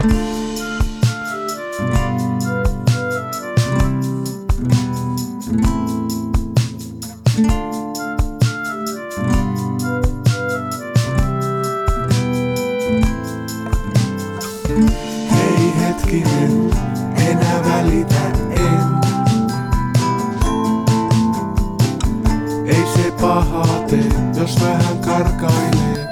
Hei hetkinen, enää välitä en. Ei se pahaa tee, jos vähän karkailee.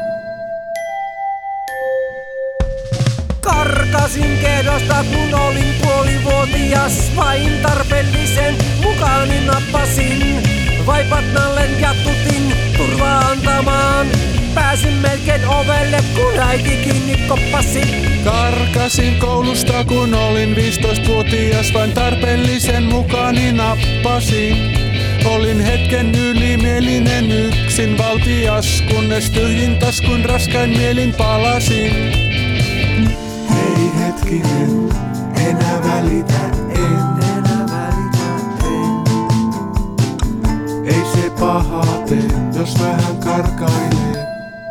Karkasin kehdosta kun olin puolivuotias, vain tarpeellisen mukaani nappasin. Vaipat nallen ja tutin turvaa antamaan. Pääsin melkein ovelle kun äiti kiinni koppasi. Karkasin koulusta kun olin 15-vuotias, vain tarpeellisen mukaani nappasin. Olin hetken ylimielinen yksin valtias, kunnes tyhjin taskun raskain mielin palasin. Hei hetkinen, enää välitä en. Ei se pahaa tee, jos vähän karkailee.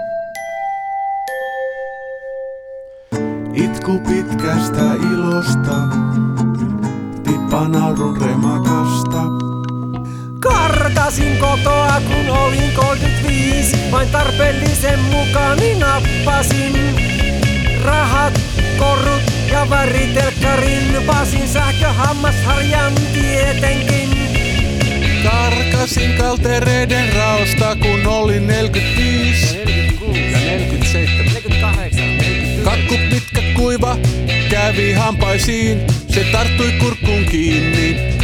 Itku pitkästä ilosta, tippa naurun remakasta. Karkasin kotoa kun olin 35, vain tarpeellisen mukaani nappasin. Rahat, korut ja väritelkkarin, vasin sähköhammasharjan tietenkin. Karkasin kaltereiden raosta kun olin 45 ja 47. 48. Kakku pitkä kuiva kävi hampaisiin, se tarttui kurkkuun kiinni.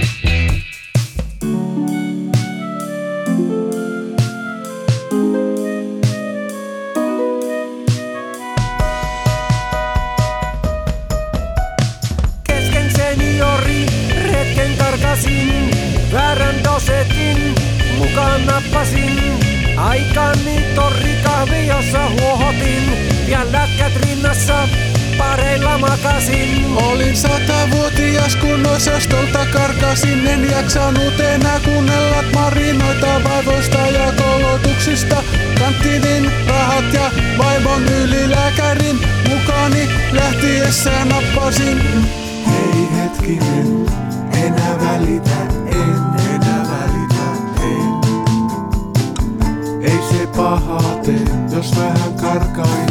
Kesken seniori retken karkasin, väärän dosetin mukaan nappasin. Aikani torrikahviossa huohotin, pian lätkät rinnassa pareilla makasin. Olin 100-vuotias kun osastolta karkasin, en jaksanut enää kuunnella marinoita vaivoista ja kolotuksista. Kantinin rahat ja vaimon ylilääkärin mukaani lähtiessä nappasin. Hei hetkinen, enää välitä en. Ei se pahaa tee, jos vähän karkailee.